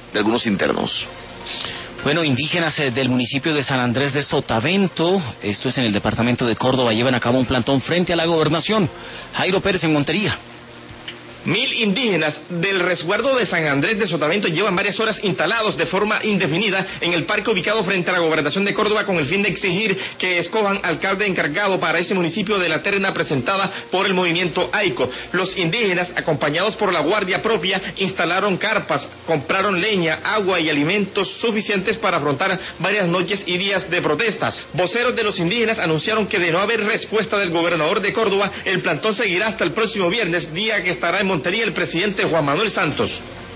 de algunos internos. Bueno, indígenas del municipio de San Andrés de Sotavento, esto es en el departamento de Córdoba, llevan a cabo un plantón frente a la gobernación. Jairo Pérez en Montería. 1000 indígenas del resguardo de San Andrés de Sotavento llevan varias horas instalados de forma indefinida en el parque ubicado frente a la gobernación de Córdoba con el fin de exigir que escojan alcalde encargado para ese municipio de la terna presentada por el movimiento AICO. Los indígenas, acompañados por la guardia propia, instalaron carpas, compraron leña, agua y alimentos suficientes para afrontar varias noches y días de protestas. Voceros de los indígenas anunciaron que de no haber respuesta del gobernador de Córdoba, el plantón seguirá hasta el próximo viernes, día que estará en Montería el presidente Juan Manuel Santos.